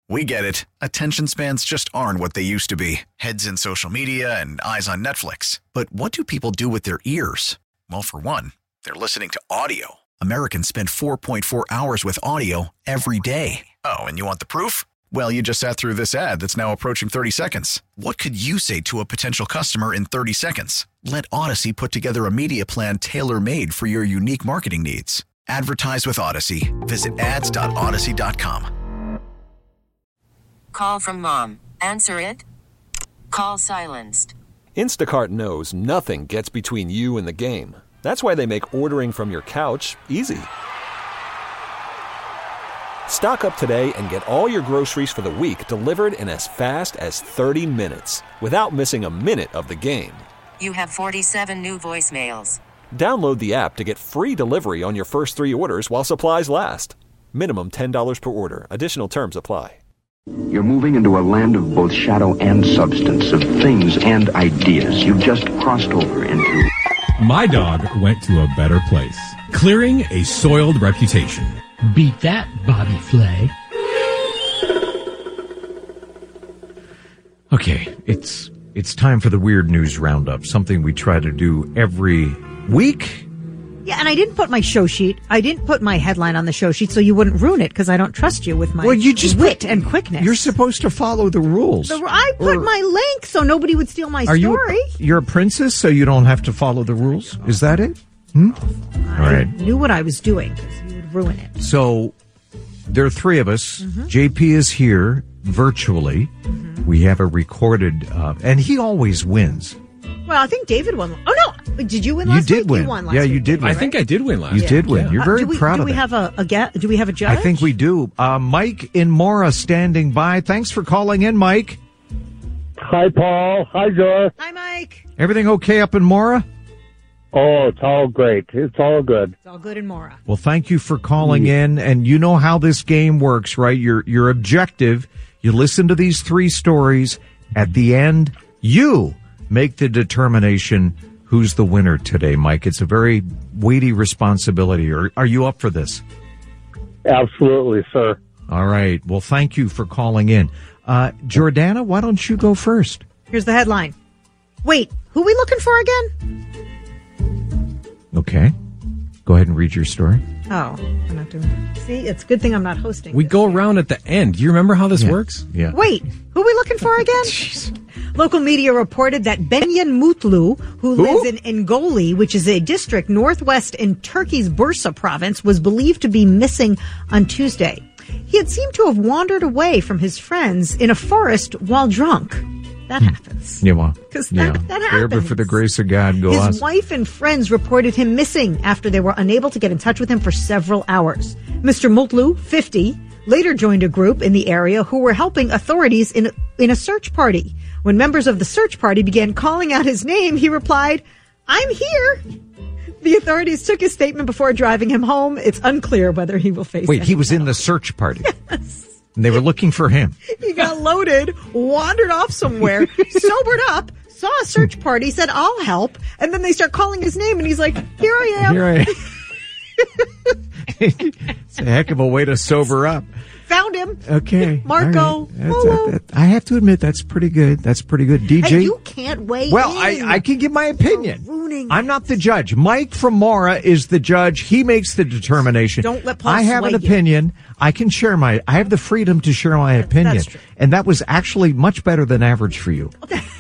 We get it. Attention spans just aren't what they used to be. Heads in social media and eyes on Netflix. But what do people do with their ears? Well, for one, they're listening to audio. Americans spend 4.4 hours with audio every day. Oh, and you want the proof? Well, you just sat through this ad that's now approaching 30 seconds. What could you say to a potential customer in 30 seconds? Let Odyssey put together a media plan tailor-made for your unique marketing needs. Advertise with Odyssey. Visit ads.odyssey.com. Call from mom. Answer it. Call silenced. Instacart knows nothing gets between you and the game. That's why they make ordering from your couch easy. Stock up today and get all your groceries for the week delivered in as fast as 30 minutes without missing a minute of the game. You have 47 new voicemails. Download the app to get free delivery on your first 3 orders while supplies last. Minimum $10 per order. Additional terms apply. You're moving into a land of both shadow and substance, of things and ideas. You've just crossed over into... My dog went to a better place, clearing a soiled reputation. Beat that, Bobby Flay. Okay, it's time for the Weird News Roundup, something we try to do every week. Yeah, and I didn't put my show sheet. I didn't put my headline on the show sheet so you wouldn't ruin it because I don't trust you with my wit and quickness. You're supposed to follow the rules. I put my link so nobody would steal my story. You're a princess, so you don't have to follow the rules? Is that it? All right. I knew what I was doing because you would ruin it. So there are 3 of us. JP is here virtually. We have a recorded, and he always wins. Well, I think David won. Oh, no. Did you win last week? You did win. You won last week. You did win. I think I did win last week. You did win. You're very proud of it. Do we have a judge? I think we do. Mike in Mora standing by. Thanks for calling in, Mike. Hi, Paul. Hi, Joe. Hi, Mike. Everything okay up in Mora? Oh, it's all great. It's all good. It's all good in Mora. Well, thank you for calling in. And you know how this game works, right? You're objective. You listen to these 3 stories. At the end, you make the determination who's the winner today, Mike. It's a very weighty responsibility. Are you up for this? Absolutely, sir. All right. Well, thank you for calling in. Jordana, why don't you go first? Here's the headline. Wait, who are we looking for again? Okay. Go ahead and read your story. Oh, I'm not doing that. See, it's a good thing I'm not hosting. We go around at the end. Do you remember how this works? Yeah. Wait, who are we looking for again? Local media reported that Benyan Mutlu, who lives in Ngoli, which is a district northwest in Turkey's Bursa province, was believed to be missing on Tuesday. He had seemed to have wandered away from his friends in a forest while drunk. That happens. Yeah, well, because that happens. There, but for the grace of God, go on. His wife and friends reported him missing after they were unable to get in touch with him for several hours. Mr. Mutlu, 50, later joined a group in the area who were helping authorities in a search party. When members of the search party began calling out his name, he replied, "I'm here." The authorities took his statement before driving him home. It's unclear whether he will face Wait, he was in the search party? Yes. And they were looking for him. He got loaded, wandered off somewhere, sobered up, saw a search party, said, "I'll help." And then they start calling his name, and he's like, "Here I am." Here I am. It's a heck of a way to sober up. Found him. Okay. Marco. Right. I have to admit, that's pretty good. That's pretty good. DJ? Hey, you can't weigh Well, in. I can give my opinion. You're ruining I'm not the judge. Mike from Mora is the judge. He makes the determination. Don't let Paul I have an sway you. opinion. I can share I have the freedom to share my opinion. That's true. And that was actually much better than average for you.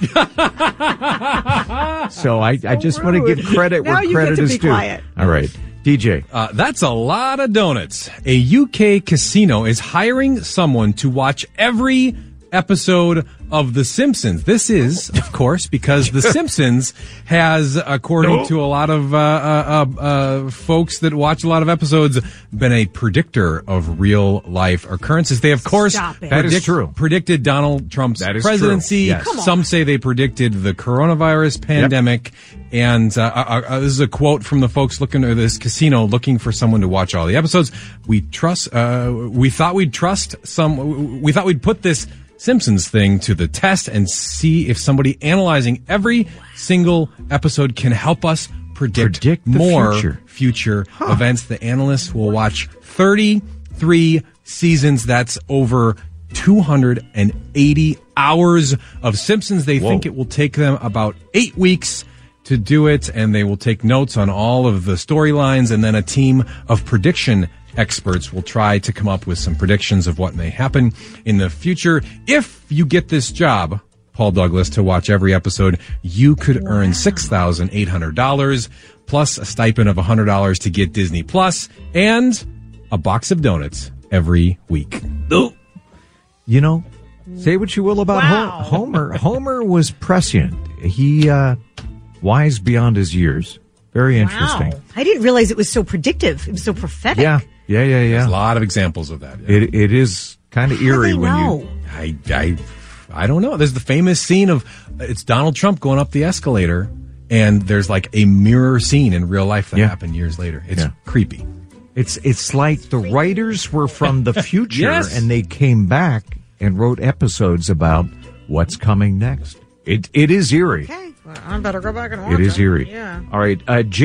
So I just want to give credit Now where you credit get to is be due. quiet. All right. DJ. That's a lot of donuts. A UK casino is hiring someone to watch every episode of The Simpsons. This is, of course, because The Simpsons has, according to a lot of folks that watch a lot of episodes, been a predictor of real life occurrences. They, of course, That is true. predicted Donald Trump's That is presidency. true. Yes. Some say they predicted the coronavirus pandemic. And this is a quote from the folks looking at this casino, looking for someone to watch all the episodes. We thought we'd put this Simpsons thing to the test and see if somebody analyzing every single episode can help us predict the more future. events. The analysts will watch 33 seasons. That's over 280 hours of Simpsons. They think it will take them about 8 weeks to do it, and they will take notes on all of the storylines, and then a team of prediction experts will try to come up with some predictions of what may happen in the future. If you get this job, Paul Douglas, to watch every episode, you could earn $6,800 plus a stipend of $100 to get Disney Plus and a box of donuts every week. You know, say what you will about Homer. Homer was prescient. He wise beyond his years. Very interesting. Wow. I didn't realize it was so predictive. It was so prophetic. Yeah. There's a lot of examples of that. Yeah. It is kind of eerie when you. I don't know. There's the famous scene of it's Donald Trump going up the escalator, and there's like a mirror scene in real life that happened years later. It's creepy. It's like the writers were from the future Yes. and they came back and wrote episodes about what's coming next. It is eerie. Okay. Well, I better go back and watch It is eerie. Yeah. All right.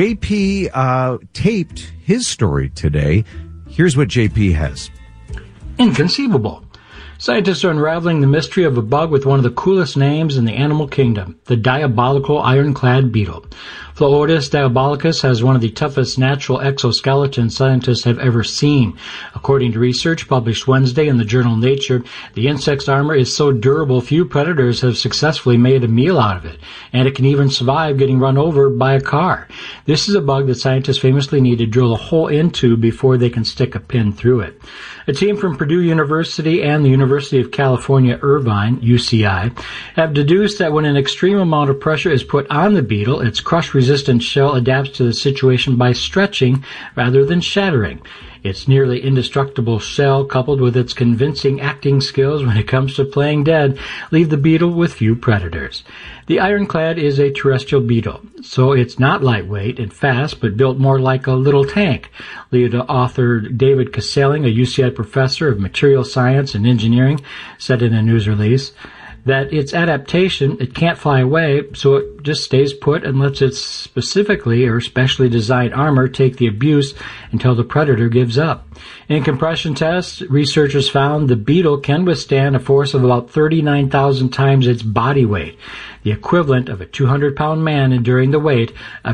JP taped his story today. Here's what JP has. Inconceivable. Scientists are unraveling the mystery of a bug with one of the coolest names in the animal kingdom, the diabolical ironclad beetle. Phloortis diabolicus has one of the toughest natural exoskeletons scientists have ever seen. According to research published Wednesday in the journal Nature, the insect's armor is so durable few predators have successfully made a meal out of it, and it can even survive getting run over by a car. This is a bug that scientists famously need to drill a hole into before they can stick a pin through it. A team from Purdue University and the University of California, Irvine, UCI, have deduced that when an extreme amount of pressure is put on the beetle, its crush-resistant shell adapts to the situation by stretching rather than shattering. Its nearly indestructible shell, coupled with its convincing acting skills when it comes to playing dead, leave the beetle with few predators. The ironclad is a terrestrial beetle, so it's not lightweight and fast, but built more like a little tank. Lead author David Kaseling, a UCI professor of material science and engineering, said in a news release that its adaptation, it can't fly away, so it just stays put and lets its specifically or specially designed armor take the abuse until the predator gives up. In compression tests, researchers found the beetle can withstand a force of about 39,000 times its body weight, the equivalent of a 200-pound man enduring the weight of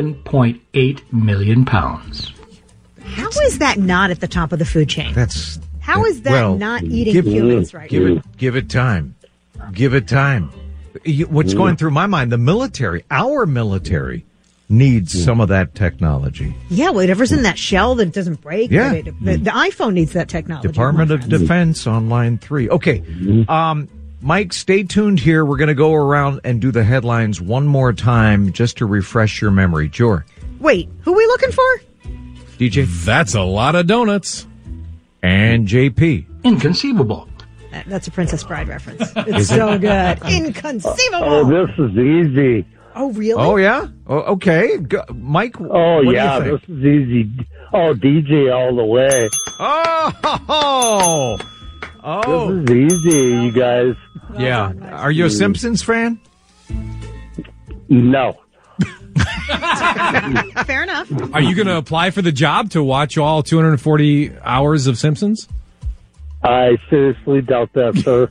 7.8 million pounds. How is that not at the top of the food chain? How is that not eating humans right now? Give it time. Give it time. What's going through my mind, the military, our military, needs some of that technology. Yeah, whatever's in that shell that doesn't break. Yeah. The iPhone needs that technology. Department of Defense on line 3. Okay. Mike, stay tuned here. We're going to go around and do the headlines one more time just to refresh your memory. Jor. Wait, who are we looking for? DJ. That's a lot of donuts. And JP. Inconceivable. That's a Princess Bride reference. It's so good. Inconceivable. Oh, this is easy. Oh, really? Oh, yeah? Oh, okay. Mike, Oh, what yeah, do you this think? is easy. Oh, DJ all the way. Oh! This is easy, you guys. Yeah. Are you a Simpsons fan? No. Fair enough. Are you going to apply for the job to watch all 240 hours of Simpsons? I seriously doubt that, sir.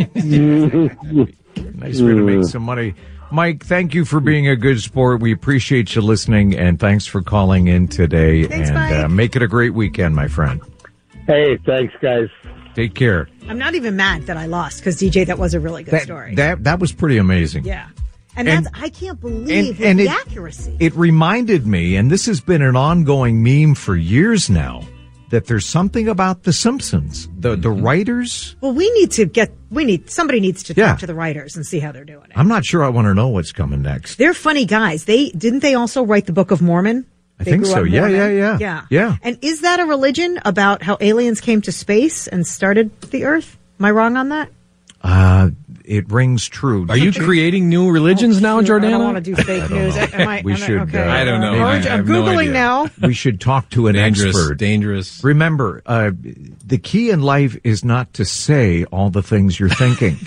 Nice way to make some money. Mike, thank you for being a good sport. We appreciate you listening, and thanks for calling in today. Thanks, and make it a great weekend, my friend. Hey, thanks, guys. Take care. I'm not even mad that I lost because, DJ, that was a really good story. That was pretty amazing. Yeah. And I can't believe the accuracy. It reminded me, and this has been an ongoing meme for years now, that there's something about the Simpsons, the writers. Well, somebody needs to talk to the writers and see how they're doing it. I'm not sure I want to know what's coming next. They're funny guys. Didn't they also write the Book of Mormon? I think so. Yeah. And is that a religion about how aliens came to space and started the Earth? Am I wrong on that? It rings true. Are you creating new religions now, Jordana? I don't want to do fake news. We should. Okay. I don't know. I'm Googling now. We should talk to an expert. Dangerous. Remember, the key in life is not to say all the things you're thinking.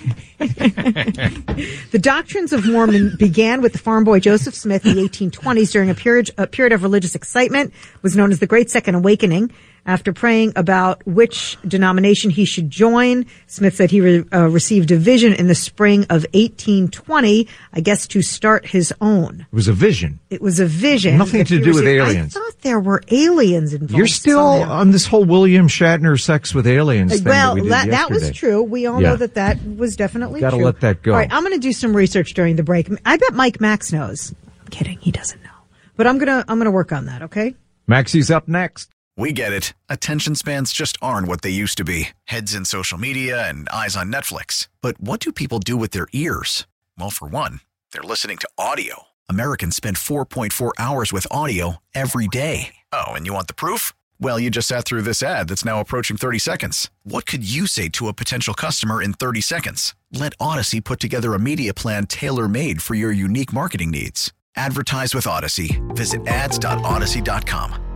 The doctrines of Mormon began with the farm boy Joseph Smith in the 1820s during a period of religious excitement. It was known as the Great Second Awakening. After praying about which denomination he should join, Smith said he received a vision in the spring of 1820, I guess, to start his own. It was a vision. It was a vision. Nothing to do with aliens. I thought there were aliens involved. You're still somehow on this whole William Shatner sex with aliens thing well, that we did that was yesterday. true. We all know that was definitely true. Gotta let that go. All right, I'm going to do some research during the break. I bet Mike Max knows. I'm kidding. He doesn't know. But I'm going to work on that, okay? Maxie's up next. We get it. Attention spans just aren't what they used to be. Heads in social media and eyes on Netflix. But what do people do with their ears? Well, for one, they're listening to audio. Americans spend 4.4 hours with audio every day. Oh, and you want the proof? Well, you just sat through this ad that's now approaching 30 seconds. What could you say to a potential customer in 30 seconds? Let Odyssey put together a media plan tailor-made for your unique marketing needs. Advertise with Odyssey. Visit ads.odyssey.com.